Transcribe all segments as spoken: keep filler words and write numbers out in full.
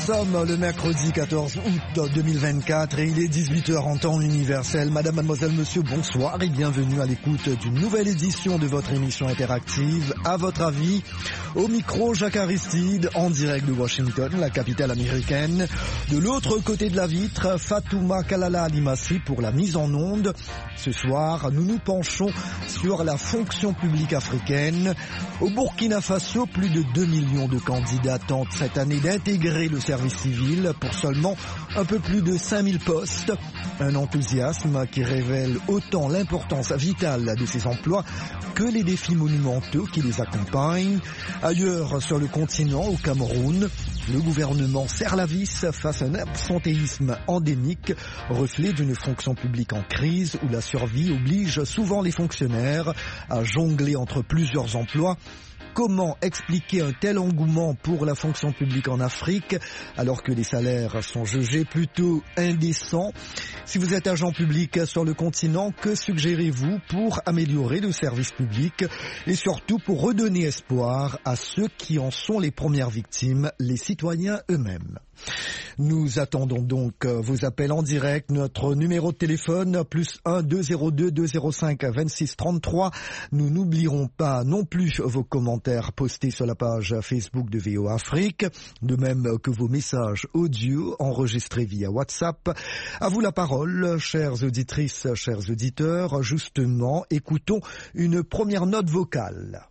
sommes le mercredi quatorze août deux mille vingt-quatre et il est dix-huit heures en temps universel. Madame, mademoiselle, monsieur, bonsoir et bienvenue à l'écoute d'une nouvelle édition de votre émission interactive. À votre avis, au micro, Jacques Aristide, en direct de Washington, la capitale américaine. De l'autre côté de la vitre, Fatouma Kalala Alimassi pour la mise en onde. Ce soir, nous nous penchons sur la fonction publique africaine. Au Burkina Faso, plus de deux millions de candidats tentent cette année d'intégrer le service civil pour seulement un peu plus de cinq mille postes. Un enthousiasme qui révèle autant l'importance vitale de ces emplois que les défis monumentaux qui les accompagnent. Ailleurs sur le continent, au Cameroun, le gouvernement serre la vis face à un absentéisme endémique, reflet d'une fonction publique en crise où la survie oblige souvent les fonctionnaires à jongler entre plusieurs emplois. Comment expliquer un tel engouement pour la fonction publique en Afrique alors que les salaires sont jugés plutôt indécents? Si vous êtes agent public sur le continent, que suggérez-vous pour améliorer le service public et surtout pour redonner espoir à ceux qui en sont les premières victimes, les citoyens eux-mêmes? Nous attendons donc vos appels en direct. Notre numéro de téléphone, plus un deux zéro deux deux zéro cinq vingt-six trente-trois. Nous n'oublierons pas non plus vos commentaires postés sur la page Facebook de V O Afrique, de même que vos messages audio enregistrés via WhatsApp. À vous la parole, chères auditrices, chers auditeurs. Justement, écoutons une première note vocale.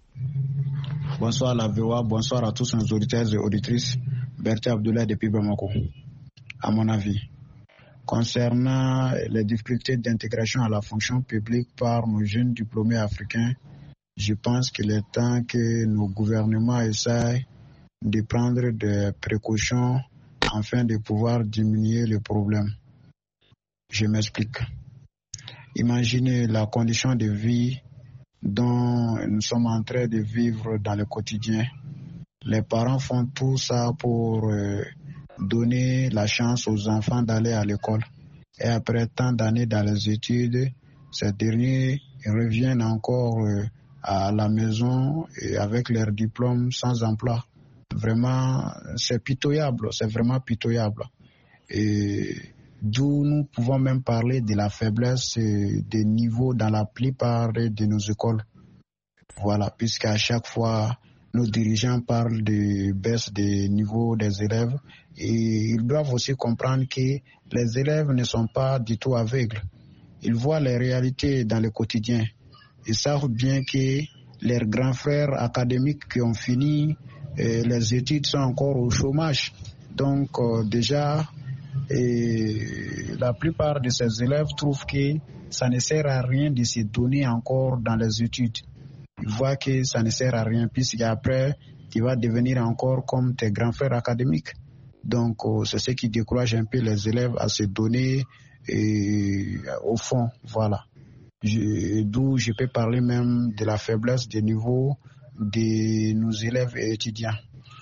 Bonsoir la V O A, bonsoir à tous nos auditeurs et auditrices. Bertie Abdoulaye depuis Bamako. À mon avis, concernant les difficultés d'intégration à la fonction publique par nos jeunes diplômés africains, je pense qu'il est temps que nos gouvernements essayent de prendre des précautions afin de pouvoir diminuer le problème. Je m'explique. Imaginez la condition de vie dont nous sommes en train de vivre dans le quotidien. Les parents font tout ça pour euh, donner la chance aux enfants d'aller à l'école. Et après tant d'années dans les études, ces derniers reviennent encore euh, à la maison et avec leur diplôme sans emploi. Vraiment, c'est pitoyable, c'est vraiment pitoyable. Et d'où nous pouvons même parler de la faiblesse des niveaux dans la plupart de nos écoles. Voilà, puisqu'à chaque fois, nos dirigeants parlent de baisse des niveaux des élèves et ils doivent aussi comprendre que les élèves ne sont pas du tout aveugles. Ils voient les réalités dans le quotidien. Ils savent bien que leurs grands frères académiques qui ont fini eh, les études sont encore au chômage. Donc euh, déjà, et la plupart de ces élèves trouvent que ça ne sert à rien de se donner encore dans les études. Ils voient que ça ne sert à rien puisqu'après, tu vas devenir encore comme tes grands frères académiques. Donc, euh, c'est ce qui décourage un peu les élèves à se donner et, au fond, voilà. Je, d'où je peux parler même de la faiblesse des niveaux de nos élèves et étudiants.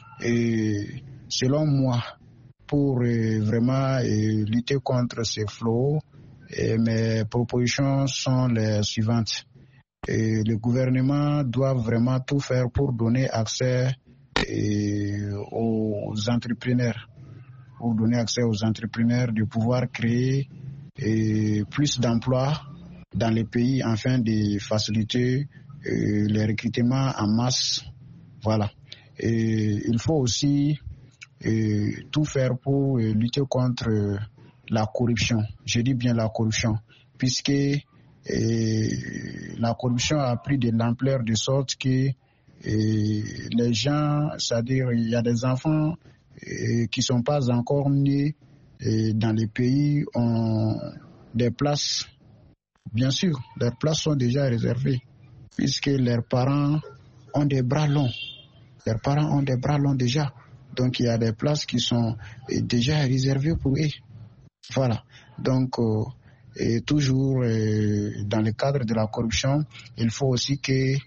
Et selon moi, pour euh, vraiment euh, lutter contre ces fléaux, euh, mes propositions sont les suivantes. Et le gouvernement doit vraiment tout faire pour donner accès et, aux entrepreneurs, pour donner accès aux entrepreneurs de pouvoir créer et, plus d'emplois dans les pays afin de faciliter et, les recrutements en masse. Voilà. Et il faut aussi et, tout faire pour et, lutter contre la corruption. Je dis bien la corruption, puisque et la corruption a pris de l'ampleur de sorte que et les gens, c'est-à-dire il y a des enfants et, qui ne sont pas encore nés et dans les pays, ont des places. Bien sûr, leurs places sont déjà réservées puisque leurs parents ont des bras longs. Leurs parents ont des bras longs déjà. Donc il y a des places qui sont déjà réservées pour eux. Voilà. Donc euh, et toujours euh, dans le cadre de la corruption, il faut aussi que euh,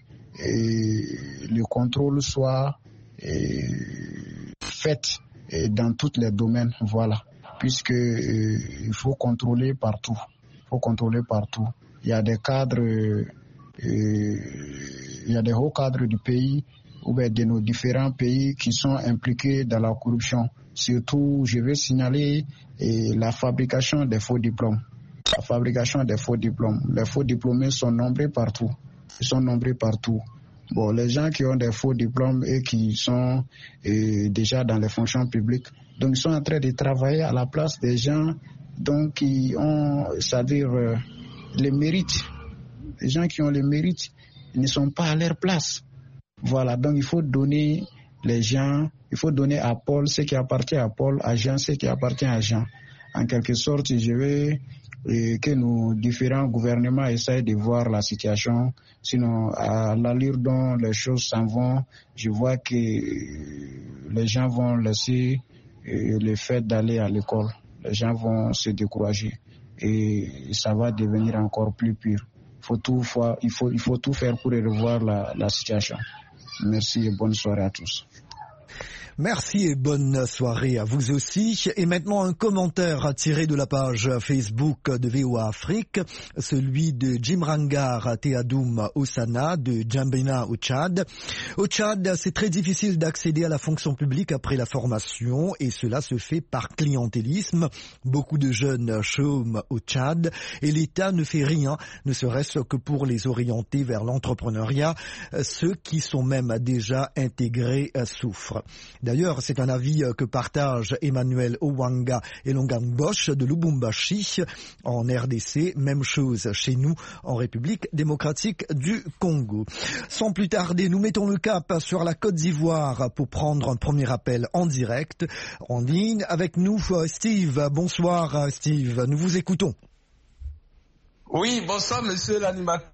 le contrôle soit euh, fait euh, dans tous les domaines, voilà, puisque euh, il faut contrôler partout, il faut contrôler partout. Il y a des cadres, euh, il y a des hauts cadres du pays ou bien de nos différents pays qui sont impliqués dans la corruption. Surtout, je veux signaler eh, la fabrication des faux diplômes. La fabrication des faux diplômes. Les faux diplômés sont nombreux partout. Ils sont nombreux partout. Bon, les gens qui ont des faux diplômes et qui sont eh, déjà dans les fonctions publiques, donc ils sont en train de travailler à la place des gens donc, qui ont, c'est-à-dire euh, les mérites. Les gens qui ont les mérites, ils ne sont pas à leur place. Voilà, donc il faut donner les gens, il faut donner à Paul ce qui appartient à Paul, à Jean ce qui appartient à Jean. En quelque sorte, je veux euh, que nos différents gouvernements essayent de voir la situation. Sinon, à l'allure dont les choses s'en vont, je vois que euh, les gens vont laisser euh, le fait d'aller à l'école. Les gens vont se décourager et ça va devenir encore plus pire. Il faut tout, il faut, il faut tout faire pour revoir la, la situation. Merci et bonne soirée à tous. Merci et bonne soirée à vous aussi. Et maintenant un commentaire tiré de la page Facebook de V O A Afrique, celui de Jim Rangar Teadoum Osana de Djambena au Tchad. Au Tchad, c'est très difficile d'accéder à la fonction publique après la formation et cela se fait par clientélisme. Beaucoup de jeunes chôment au Tchad et l'État ne fait rien, ne serait-ce que pour les orienter vers l'entrepreneuriat. Ceux qui sont même déjà intégrés souffrent. D'ailleurs, c'est un avis que partagent Emmanuel Owanga et Longang Bosch de Lubumbashi en R D C. Même chose chez nous en République démocratique du Congo. Sans plus tarder, nous mettons le cap sur la Côte d'Ivoire pour prendre un premier appel en direct, en ligne. Avec nous, Steve. Bonsoir, Steve. Nous vous écoutons. Oui, bonsoir, monsieur l'animateur.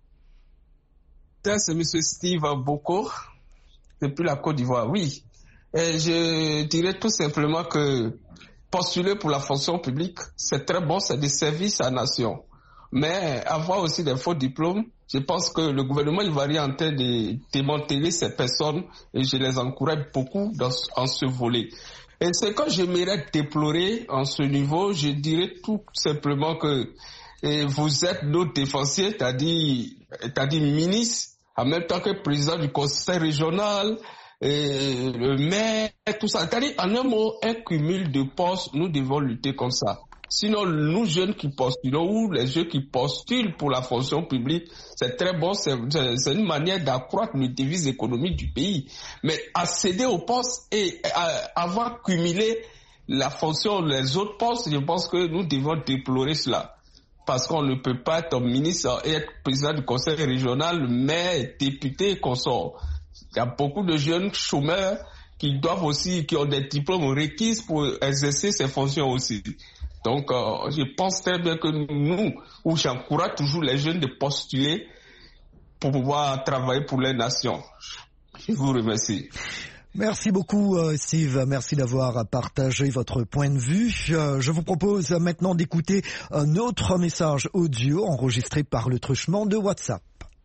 C'est monsieur Steve Boko, depuis la Côte d'Ivoire. Oui. Et je dirais tout simplement que postuler pour la fonction publique, c'est très bon, c'est des services à la nation. Mais avoir aussi des faux diplômes, je pense que le gouvernement ivoirien est en train de démanteler ces personnes et je les encourage beaucoup dans, en ce volet. Et ce que j'aimerais déplorer en ce niveau, je dirais tout simplement que et vous êtes nos défensiers, c'est-à-dire, c'est-à-dire ministre, en même temps que président du conseil régional, et le maire, tout ça. C'est-à-dire, en un mot, un cumul de postes, nous devons lutter comme ça. Sinon, nous jeunes qui postulons ou les jeunes qui postulent pour la fonction publique, c'est très bon, c'est, c'est une manière d'accroître le devise économique du pays. Mais accéder aux postes et avoir cumulé la fonction, les autres postes, je pense que nous devons déplorer cela. Parce qu'on ne peut pas être ministre et être président du conseil régional, maire, député et consort. Il y a beaucoup de jeunes chômeurs qui doivent aussi, qui ont des diplômes requis pour exercer ces fonctions aussi. Donc, euh, je pense très bien que nous, où j'encourage toujours les jeunes de postuler pour pouvoir travailler pour les nations. Je vous remercie. Merci beaucoup Steve, merci d'avoir partagé votre point de vue. Je vous propose maintenant d'écouter un autre message audio enregistré par le truchement de WhatsApp.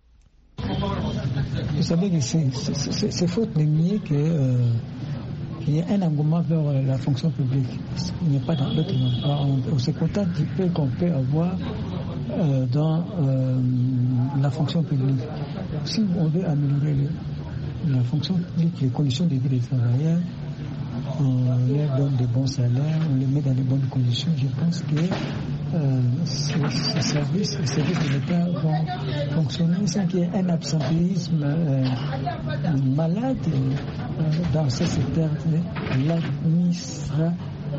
Vous savez que c'est, c'est, c'est faute de nier qu'il euh, y a un engouement vers la fonction publique. Il n'y a pas dans d'autres noms. On, on se contente du peu qu'on peut avoir euh, dans euh, la fonction publique. Si on veut améliorer le, la fonction publique, les conditions de vie des travailleurs, on leur donne de bons salaires, on les met dans de bonnes conditions, je pense que euh, ces, ces services, les services de l'État vont fonctionner sans qu'il y ait un absentéisme euh, malade euh, dans ce secteur de l'administration.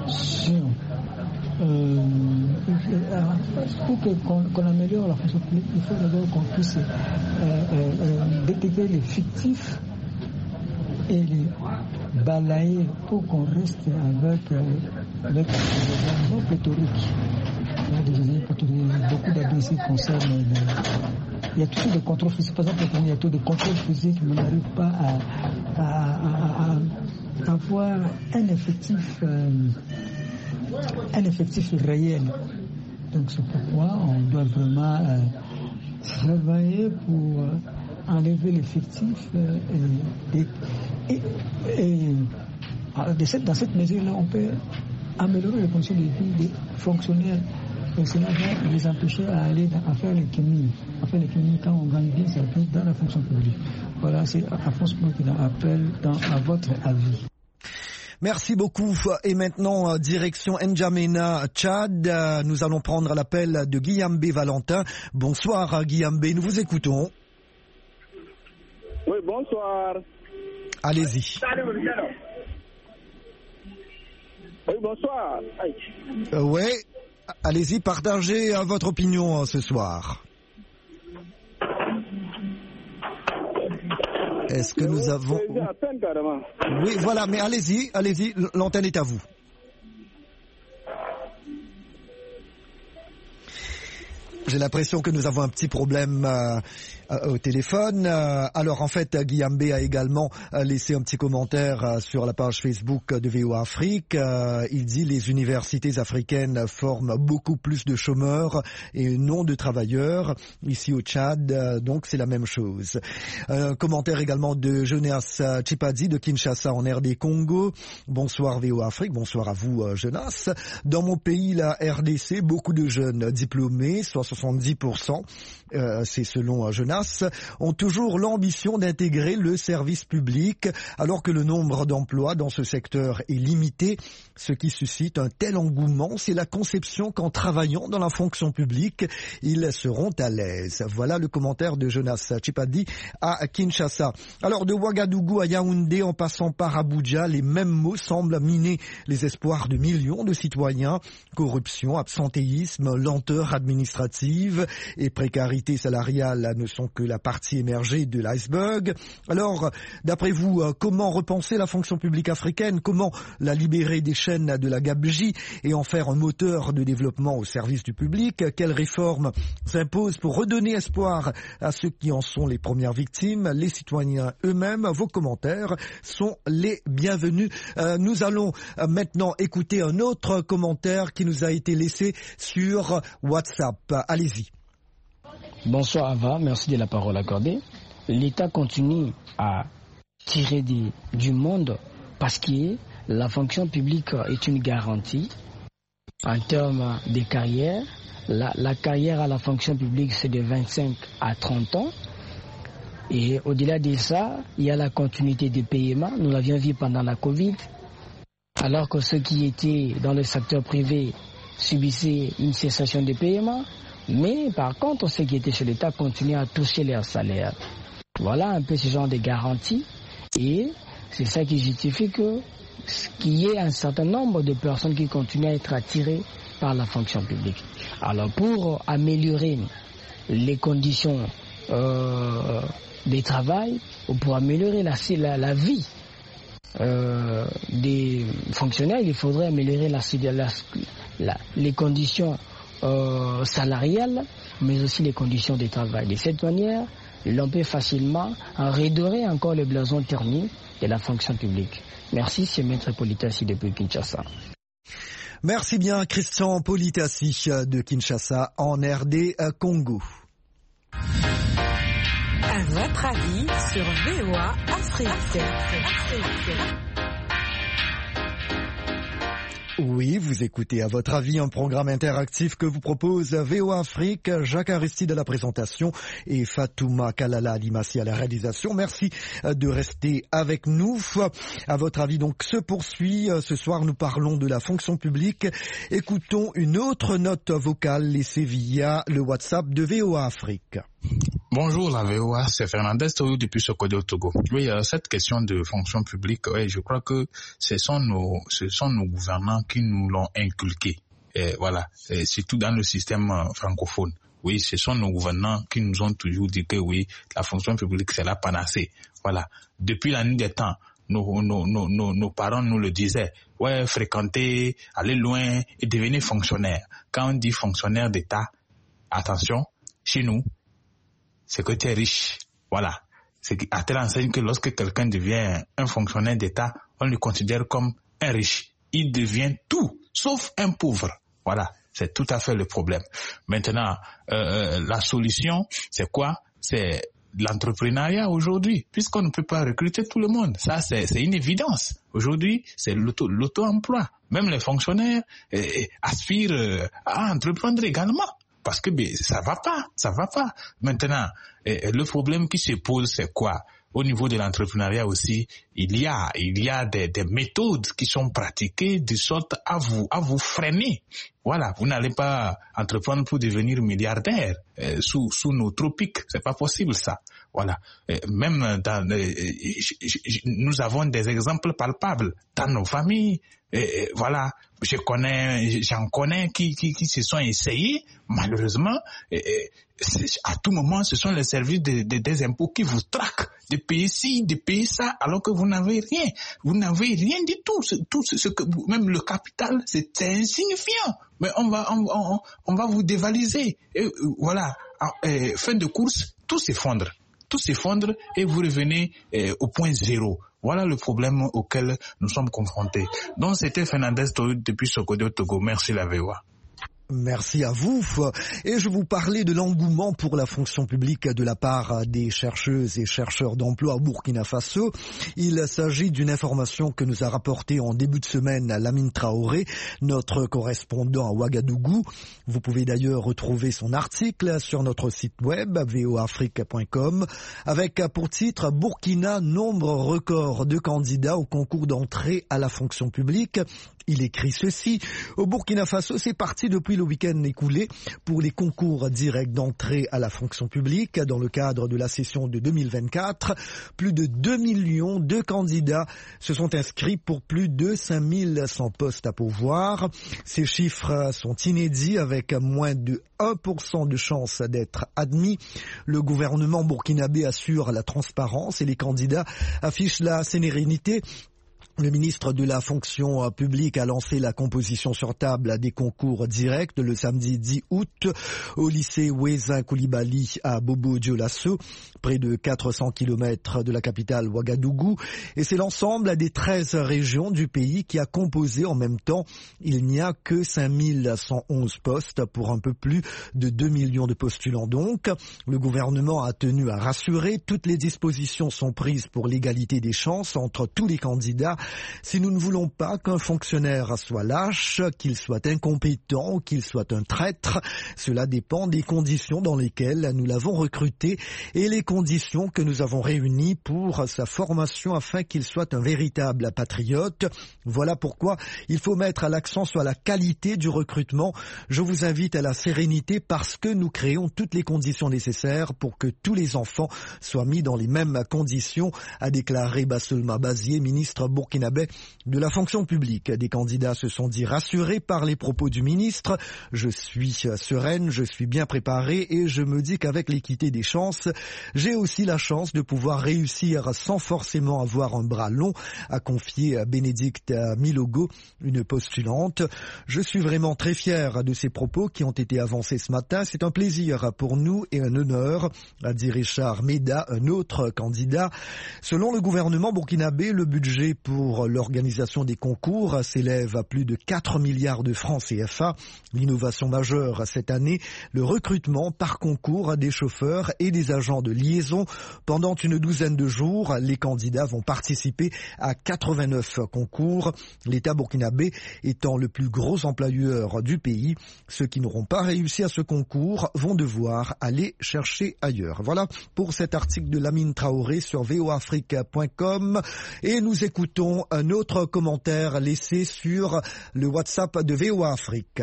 Euh, pour que, qu'on, qu'on améliore la fonction publique, il faut d'abord qu'on puisse euh, euh, euh, détecter les fictifs et les balayer pour qu'on reste avec, euh, avec des agents pléthoriques. Des agents pléthoriques, beaucoup d'adresses concernent les... Il y a toujours des contrôles physiques. Par exemple, il y a toujours des contrôles physiques, mais on n'arrive pas à, à, à, à avoir un effectif, euh, un effectif réel. Donc c'est pourquoi on doit vraiment euh, travailler pour euh, enlever l'effectif euh, et, et, et, et de cette, dans cette mesure-là, on peut améliorer les conditions de vie des fonctionnaires Et cela va les empêcher à aller à faire l'économie. À faire l'économie quand on gagne bien sa vie dans la fonction publique. Voilà, c'est Alphonse Bocco qui appelle dans, à votre avis. Merci beaucoup. Et maintenant, direction N'Djamena, Tchad. Nous allons prendre l'appel de Guillaume Valentin. Bonsoir Guillaume, nous vous écoutons. Oui, bonsoir. Allez-y. Oui, bonsoir. Euh, oui, allez-y, partagez euh, votre opinion euh, ce soir. Est-ce que nous avons... Oui, voilà, mais allez-y, allez-y, l'antenne est à vous. J'ai l'impression que nous avons un petit problème euh, euh, au téléphone. Euh, alors en fait, Guillaume a également euh, laissé un petit commentaire euh, sur la page Facebook de V O A Afrique. Euh, il dit les universités africaines forment beaucoup plus de chômeurs et non de travailleurs. Ici au Tchad, euh, donc c'est la même chose. Un euh, commentaire également de Jonas Chipadi de Kinshasa en R D Congo. Bonsoir V O A Afrique, bonsoir à vous euh, Jonas. Dans mon pays, la R D C, beaucoup de jeunes diplômés, soit soixante-dix pour cent, euh, c'est selon Jonas, ont toujours l'ambition d'intégrer le service public alors que le nombre d'emplois dans ce secteur est limité. Ce qui suscite un tel engouement, c'est la conception qu'en travaillant dans la fonction publique, ils seront à l'aise. Voilà le commentaire de Jonas Chipadi à Kinshasa. Alors de Ouagadougou à Yaoundé en passant par Abuja, les mêmes mots semblent miner les espoirs de millions de citoyens. Corruption, absentéisme, lenteur administrative et précarité salariale ne sont que la partie émergée de l'iceberg. Alors, d'après vous, comment repenser la fonction publique africaine? Comment la libérer des chaînes de la gabegie et en faire un moteur de développement au service du public? Quelles réformes s'imposent pour redonner espoir à ceux qui en sont les premières victimes, les citoyens eux-mêmes? Vos commentaires sont les bienvenus. Euh, nous allons euh, maintenant écouter un autre commentaire qui nous a été laissé sur WhatsApp. Allez-y. Bonsoir Ava, merci de la parole accordée. L'État continue à tirer des, du monde parce que la fonction publique est une garantie en termes de carrière. La, la carrière à la fonction publique, c'est de vingt-cinq à trente ans. Et au-delà de ça, il y a la continuité des paiements. Nous l'avions vu pendant la Covid. Alors que ceux qui étaient dans le secteur privé subissaient une cessation de paiement. Mais par contre, ceux qui étaient chez l'État continuaient à toucher leur salaire. Voilà un peu ce genre de garantie. Et c'est ça qui justifie que qu'il y ait un certain nombre de personnes qui continuent à être attirées par la fonction publique. Alors pour améliorer les conditions euh, de travail, ou pour améliorer la, la, la vie euh, des fonctionnaires, il faudrait améliorer la, la, la, les conditions euh, salariales, mais aussi les conditions de travail. De cette manière, l'on peut facilement redorer encore le blason terni de la fonction publique. Merci, c'est Maître Politassi depuis Kinshasa. Merci bien, Christian Politassi de Kinshasa en R D Congo. À votre avis sur V O A Afrique. Oui, vous écoutez à votre avis un programme interactif que vous propose V O A Afrique. Jacques Aristide à la présentation et Fatouma Kalala Alimassi à la réalisation. Merci de rester avec nous. À votre avis donc se poursuit. Ce soir nous parlons de la fonction publique. Écoutons une autre note vocale laissée via le WhatsApp de V O A Afrique. Bonjour la V O A, c'est Fernandez Toyo depuis Sokodé au Togo. Oui, euh, cette question de fonction publique, ouais, je crois que ce sont nos, ce sont nos gouvernants qui nous l'ont inculqué. Et voilà, et surtout dans le système euh, francophone. Oui, ce sont nos gouvernants qui nous ont toujours dit que oui, la fonction publique c'est la panacée. Voilà, depuis la nuit des temps, nos, nos, nos, nos, nos parents nous le disaient. Ouais, fréquenter, aller loin et devenir fonctionnaire. Quand on dit fonctionnaire d'État, attention, chez nous, c'est que tu es riche. Voilà. C'est à telle enseigne que lorsque quelqu'un devient un fonctionnaire d'État, on le considère comme un riche. Il devient tout, sauf un pauvre. Voilà. C'est tout à fait le problème. Maintenant, euh, la solution, c'est quoi? C'est l'entrepreneuriat aujourd'hui, puisqu'on ne peut pas recruter tout le monde. Ça, c'est, c'est une évidence. Aujourd'hui, c'est l'auto, l'auto-emploi. Même les fonctionnaires eh, aspirent euh, à entreprendre également. Parce que ben, ça va pas, ça va pas. Maintenant, eh, le problème qui se pose, c'est quoi? Au niveau de l'entrepreneuriat aussi, il y a, il y a des, des méthodes qui sont pratiquées de sorte à vous, à vous freiner. Voilà, vous n'allez pas entreprendre pour devenir milliardaire euh, sous, sous nos tropiques. C'est pas possible ça. Voilà. Euh, même dans, euh, j, j, nous avons des exemples palpables dans nos familles. Euh, voilà, je connais, j'en connais qui, qui, qui se sont essayés. Malheureusement, euh, à tout moment, ce sont les services de, de, des impôts qui vous traquent de payer ci, de payer ça, alors que vous n'avez rien. Vous n'avez rien du tout. Tout ce, ce que vous, même le capital, c'est, c'est insignifiant. Mais on va, on, on, on va vous dévaliser. Et voilà, et, fin de course, tout s'effondre. Tout s'effondre et vous revenez eh, au point zéro. Voilà le problème auquel nous sommes confrontés. Donc c'était Fernandez depuis Sokodé au Togo. Merci la V O A. Merci à vous. Et je vous parlais de l'engouement pour la fonction publique de la part des chercheuses et chercheurs d'emploi au Burkina Faso. Il s'agit d'une information que nous a rapportée en début de semaine Lamine Traoré, notre correspondant à Ouagadougou. Vous pouvez d'ailleurs retrouver son article sur notre site web v o afrique point com avec pour titre Burkina, nombre record de candidats au concours d'entrée à la fonction publique. Il écrit ceci: au Burkina Faso, c'est parti depuis le week-end écoulé pour les concours directs d'entrée à la fonction publique. Dans le cadre de la session de deux mille vingt-quatre, plus de deux millions de candidats se sont inscrits pour plus de cinq mille cent postes à pourvoir. Ces chiffres sont inédits avec moins de un pour cent de chances d'être admis. Le gouvernement burkinabé assure la transparence et les candidats affichent la sérénité. Le ministre de la fonction publique a lancé la composition sur table des concours directs le samedi dix août au lycée Ouézin Koulibaly à Bobo-Dioulasso, près de quatre cents kilomètres de la capitale Ouagadougou. Et c'est l'ensemble des treize régions du pays qui a composé en même temps. Il n'y a que cinq mille cent onze postes pour un peu plus de deux millions de postulants donc. Le gouvernement a tenu à rassurer. Toutes les dispositions sont prises pour l'égalité des chances entre tous les candidats. Si nous ne voulons pas qu'un fonctionnaire soit lâche, qu'il soit incompétent, qu'il soit un traître, cela dépend des conditions dans lesquelles nous l'avons recruté et les conditions que nous avons réunies pour sa formation afin qu'il soit un véritable patriote. Voilà pourquoi il faut mettre l'accent sur la qualité du recrutement. Je vous invite à la sérénité parce que nous créons toutes les conditions nécessaires pour que tous les enfants soient mis dans les mêmes conditions, a déclaré Basselma Bazié, ministre burkinabé de la fonction publique. Des candidats se sont dit rassurés par les propos du ministre. Je suis sereine, je suis bien préparée et je me dis qu'avec l'équité des chances, j'ai aussi la chance de pouvoir réussir sans forcément avoir un bras long, a confié Bénédicte Milogo, une postulante. Je suis vraiment très fière de ces propos qui ont été avancés ce matin. C'est un plaisir pour nous et un honneur, a dit Richard Meda, un autre candidat. Selon le gouvernement burkinabé, le budget pour l'organisation des concours s'élève à plus de quatre milliards de francs C F A. L'innovation majeure cette année, le recrutement par concours des chauffeurs et des agents de liaison. Pendant une douzaine de jours, les candidats vont participer à quatre-vingt-neuf concours. L'État burkinabé étant le plus gros employeur du pays, ceux qui n'auront pas réussi à ce concours vont devoir aller chercher ailleurs. Voilà pour cet article de Lamine Traoré sur v o afrique point com et nous écoutons un autre commentaire laissé sur le WhatsApp de V O A Afrique.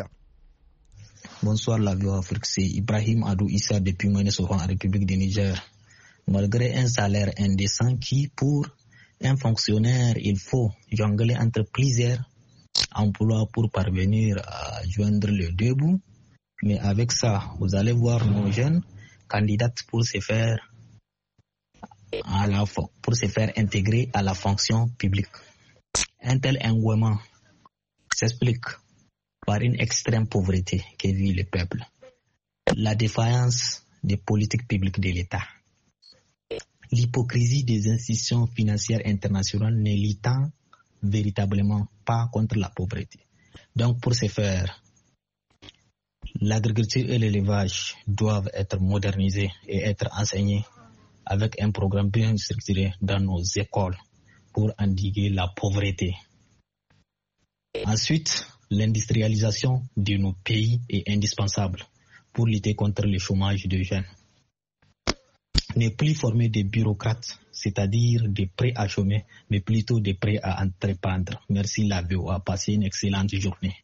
Bonsoir la V O A Afrique, c'est Ibrahim Adou Issa depuis Moyen-Soran en République du Niger. Malgré un salaire indécent qui, pour un fonctionnaire, il faut jongler entre plusieurs emplois pour parvenir à joindre le deux bouts. Mais avec ça, vous allez voir nos jeunes candidates pour se faire à la, pour se faire intégrer à la fonction publique. Un tel engouement s'explique par une extrême pauvreté que vit le peuple, la défaillance des politiques publiques de l'État, l'hypocrisie des institutions financières internationales ne luttant véritablement pas contre la pauvreté. Donc pour ce faire, l'agriculture et l'élevage doivent être modernisés et être enseignés avec un programme bien structuré dans nos écoles pour endiguer la pauvreté. Ensuite, l'industrialisation de nos pays est indispensable pour lutter contre le chômage des jeunes. Ne plus former des bureaucrates, c'est-à-dire des prêts à chômer, mais plutôt des prêts à entreprendre. Merci la V O A, passez une excellente journée.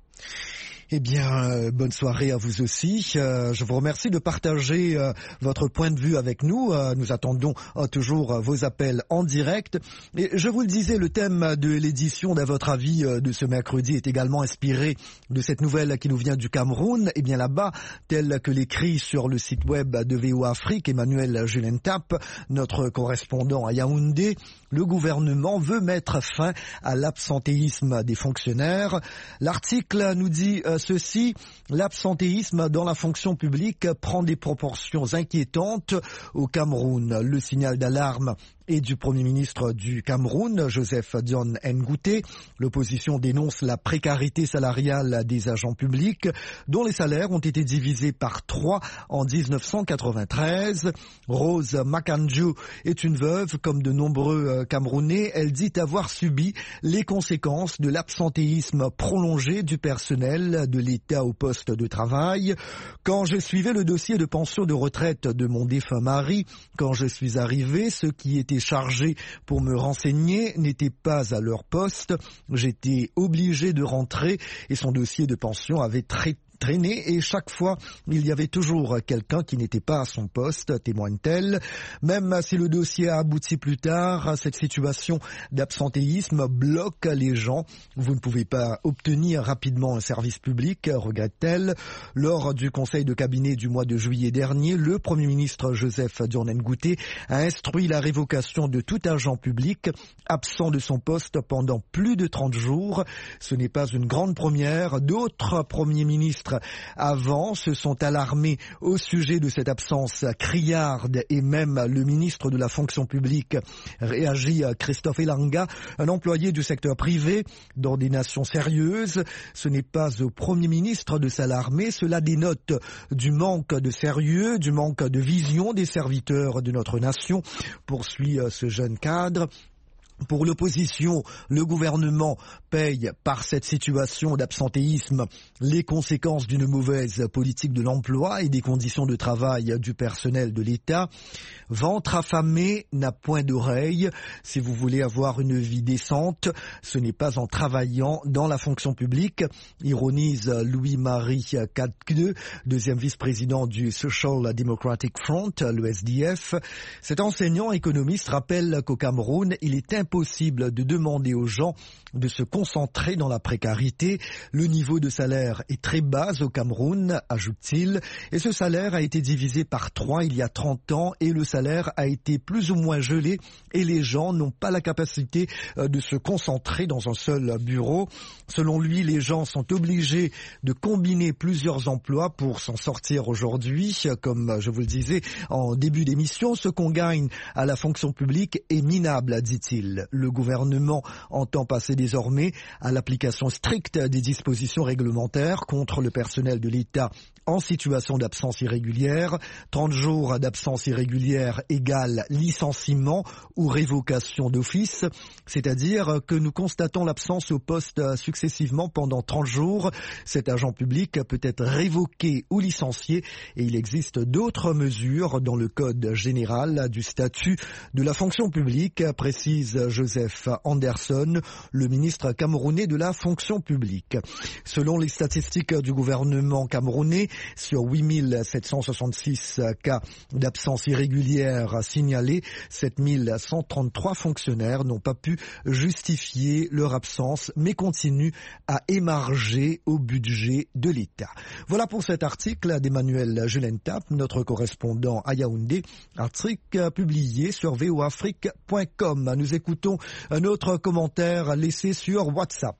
Eh bien, euh, bonne soirée à vous aussi. Euh, je vous remercie de partager euh, votre point de vue avec nous. Euh, nous attendons euh, toujours euh, vos appels en direct. Et je vous le disais, le thème de l'édition d'À votre avis euh, de ce mercredi est également inspiré de cette nouvelle qui nous vient du Cameroun. Eh bien là-bas, tel que l'écrit sur le site web de V O A Afrique, Emmanuel Julentap, notre correspondant à Yaoundé, le gouvernement veut mettre fin à l'absentéisme des fonctionnaires. L'article nous dit euh, ceci: l'absentéisme dans la fonction publique prend des proportions inquiétantes au Cameroun. Le signal d'alarme et du Premier ministre du Cameroun, Joseph Dione Ngouté. L'opposition dénonce la précarité salariale des agents publics, dont les salaires ont été divisés par trois en dix-neuf cent quatre-vingt-treize. Rose Makanju est une veuve, comme de nombreux Camerounais. Elle dit avoir subi les conséquences de l'absentéisme prolongé du personnel de l'État au poste de travail. Quand je suivais le dossier de pension de retraite de mon défunt mari, quand je suis arrivé, ceux qui étaient chargés pour me renseigner n'étaient pas à leur poste. J'étais obligé de rentrer et son dossier de pension avait très traîné et chaque fois il y avait toujours quelqu'un qui n'était pas à son poste, témoigne-t-elle. Même si le dossier a abouti plus tard, cette situation d'absentéisme bloque les gens. Vous ne pouvez pas obtenir rapidement un service public, regrette-t-elle. Lors du conseil de cabinet du mois de juillet dernier, le Premier ministre Joseph Dione Ngouté a instruit la révocation de tout agent public absent de son poste pendant plus de trente jours. Ce n'est pas une grande première. D'autres premiers ministres avant se sont alarmés au sujet de cette absence criarde et même le ministre de la fonction publique réagit à Christophe Elanga, un employé du secteur privé dans des nations sérieuses. Ce n'est pas au Premier ministre de s'alarmer, cela dénote du manque de sérieux, du manque de vision des serviteurs de notre nation, poursuit ce jeune cadre. Pour l'opposition, le gouvernement paye par cette situation d'absentéisme les conséquences d'une mauvaise politique de l'emploi et des conditions de travail du personnel de l'État. Ventre affamé n'a point d'oreille. Si vous voulez avoir une vie décente, ce n'est pas en travaillant dans la fonction publique, ironise Louis-Marie Kadkde, deuxième vice-président du Social Democratic Front, le S D F. Cet enseignant économiste rappelle qu'au Cameroun, il est impossible de demander aux gens de se concentrer dans la précarité. Le niveau de salaire est très bas au Cameroun, ajoute-t-il, et ce salaire a été divisé par trois il y a trente ans et le salaire a été plus ou moins gelé et les gens n'ont pas la capacité de se concentrer dans un seul bureau. Selon lui, les gens sont obligés de combiner plusieurs emplois pour s'en sortir aujourd'hui. Comme je vous le disais en début d'émission, ce qu'on gagne à la fonction publique est minable, dit-il. Le gouvernement entend passer désormais à l'application stricte des dispositions réglementaires contre le personnel de l'État en situation d'absence irrégulière. trente jours d'absence irrégulière égale licenciement ou révocation d'office, c'est-à-dire que nous constatons l'absence au poste successivement pendant trente jours. Cet agent public peut être révoqué ou licencié et il existe d'autres mesures dans le Code général du statut de la fonction publique, précise Joseph Anderson, le ministre camerounais de la fonction publique. Selon les statistiques du gouvernement camerounais, sur huit mille sept cent soixante-six cas d'absence irrégulière signalés, sept mille cent trente-trois fonctionnaires n'ont pas pu justifier leur absence, mais continuent à émarger au budget de l'État. Voilà pour cet article d'Emmanuel Julentap, notre correspondant à Yaoundé, article publié sur v o afrique point com. Nous écoutons un autre commentaire laissé sur WhatsApp.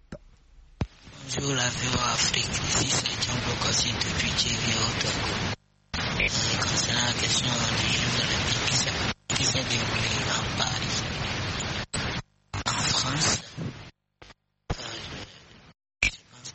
Bonjour la V O Afrique, ici c'est John Bokossi depuis Thierry au Togo. Concernant la question du Jeux olympiques qui s'est déroulé à Paris, en France, euh, je pense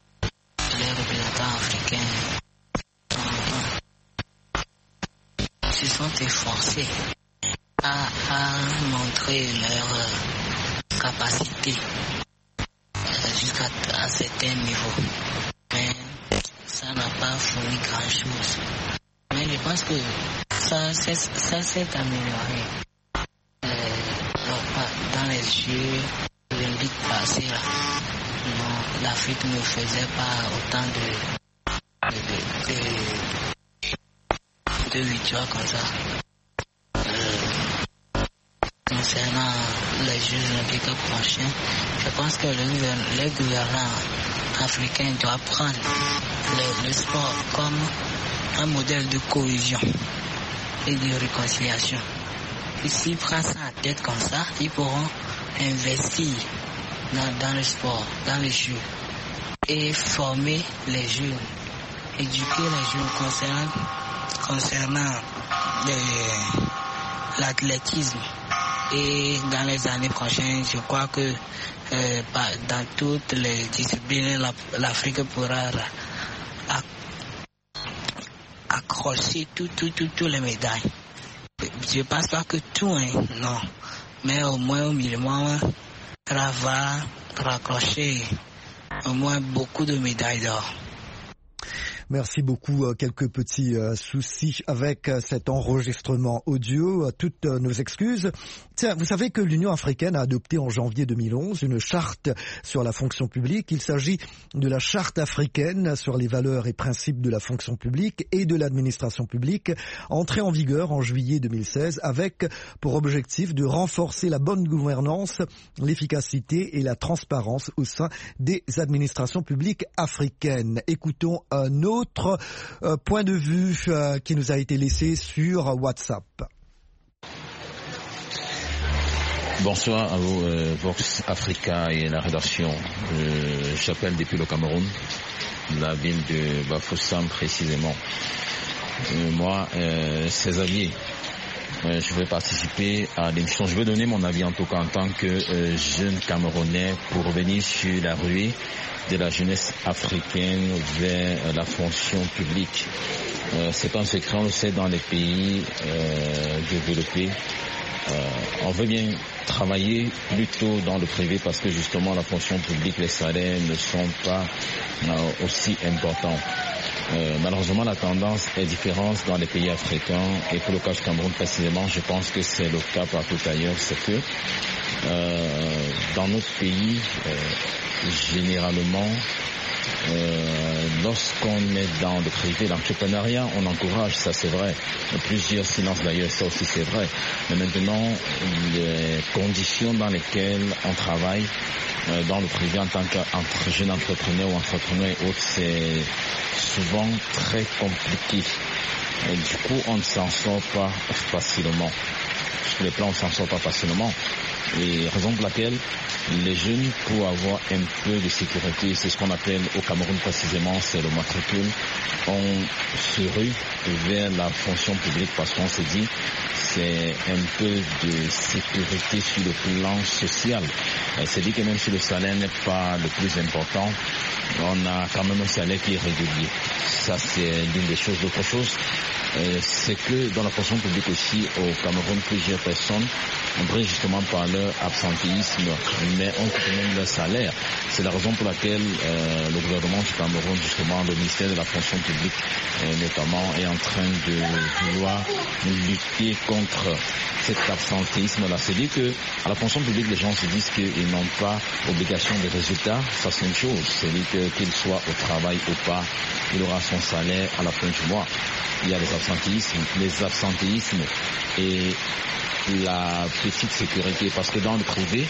que les représentants africains sont, se sont efforcés à, à montrer leur euh, capacité euh, jusqu'à un certain niveau. Mais ça n'a pas fourni grand-chose. Mais je pense que ça, ça s'est amélioré. Euh, dans les Jeux olympiques passés, là, non, l'Afrique ne faisait pas autant de, de, de, de victoires comme ça. Euh, concernant les Jeux olympiques prochains, je pense que le, les gouvernants africains doivent prendre le, le sport comme un modèle de cohésion et de réconciliation. Et s'ils prennent ça en tête comme ça, ils pourront investir dans, dans le sport, dans les jeux, et former les jeunes, éduquer les jeunes concernant, concernant les, l'athlétisme. Et dans les années prochaines, je crois que euh, dans toutes les disciplines, l'Afrique pourra accrocher toutes tout, tout, tout les médailles. Je ne pense pas que tout, hein, non. Mais au moins au minimum, ça va raccrocher au moins beaucoup de médailles d'or. Merci beaucoup. Quelques petits soucis avec cet enregistrement audio. Toutes nos excuses. Tiens, vous savez que l'Union africaine a adopté en janvier deux mille onze une charte sur la fonction publique. Il s'agit de la charte africaine sur les valeurs et principes de la fonction publique et de l'administration publique, entrée en vigueur en juillet deux mille seize, avec pour objectif de renforcer la bonne gouvernance, l'efficacité et la transparence au sein des administrations publiques africaines. Écoutons un autre Autre euh, point de vue euh, qui nous a été laissé sur WhatsApp. Bonsoir à vous, euh, Vox Africa et la rédaction. Euh, J'appelle depuis le Cameroun, la ville de Bafoussam précisément. Euh, moi, euh, Césarier, euh, je vais participer à l'émission. Je vais donner mon avis en tout cas en tant que euh, jeune Camerounais pour revenir sur la ruée de la jeunesse africaine vers la fonction publique. Euh, c'est un secret, on le sait, dans les pays euh, développés. Euh, on veut bien travailler plutôt dans le privé parce que justement la fonction publique, les salaires ne sont pas euh, aussi importants. Euh, malheureusement, la tendance est différente dans les pays africains et pour le cas du Cameroun précisément, je pense que c'est le cas partout ailleurs. C'est que euh, dans notre pays, euh, généralement, euh, lorsqu'on est dans le privé, l'entrepreneuriat, on encourage, ça c'est vrai. Plusieurs silences d'ailleurs, ça aussi c'est vrai. Mais maintenant, les conditions dans lesquelles on travaille euh, dans le privé en tant que jeune entrepreneur ou entrepreneur et autres, c'est souvent très compliqué. Et du coup, on ne s'en sort pas facilement. Sur les plans, on ne s'en sort pas facilement. Et raison pour laquelle les jeunes, pour avoir un peu de sécurité, c'est ce qu'on appelle au Cameroun précisément, c'est le matricule, on se rue vers la fonction publique parce qu'on se dit c'est un peu de sécurité sur le plan social. C'est dit que même si le salaire n'est pas le plus important, on a quand même un salaire qui est régulier. Ça c'est l'une des choses. L'autre chose, euh, c'est que dans la fonction publique aussi au Cameroun, plusieurs personnes brillent justement par leur absentéisme, mais ont tout de même leur salaire. C'est la raison pour laquelle euh, le gouvernement du Cameroun, justement, le ministère de la fonction publique euh, notamment, est en train de vouloir lutter contre cet absentéisme-là. C'est-à-dire que à la fonction publique, les gens se disent qu'ils n'ont pas obligation de résultats. Ça, c'est une chose. C'est-à-dire que qu'il soit au travail ou pas, il aura son salaire à la fin du mois. Il y a les absentéismes, les absentéismes et la petite sécurité, parce que dans le privé,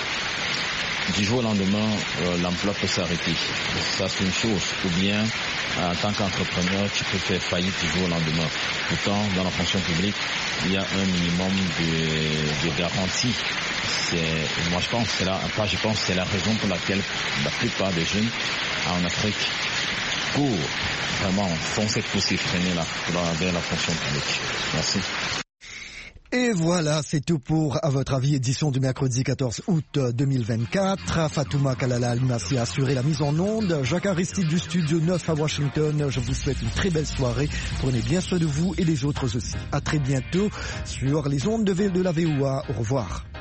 du jour au lendemain, euh, l'emploi peut s'arrêter. Ça, c'est une chose. Ou bien, en tant qu'entrepreneur, tu peux faire faillite du jour au lendemain. Pourtant, dans la fonction publique, il y a un minimum de, de garantie. C'est, moi, je pense, c'est la, pas je pense, c'est la raison pour laquelle la plupart des jeunes en Afrique courent vraiment, font cette poussée freinée là, vers la fonction publique. Merci. Et voilà, c'est tout pour À votre avis, édition du mercredi quatorze août deux mille vingt-quatre. Fatouma Kalala Alimassi a assuré la mise en onde. Jacques Aristide du studio neuf à Washington. Je vous souhaite une très belle soirée. Prenez bien soin de vous et les autres aussi. À très bientôt sur les ondes de, de la V O A. Au revoir.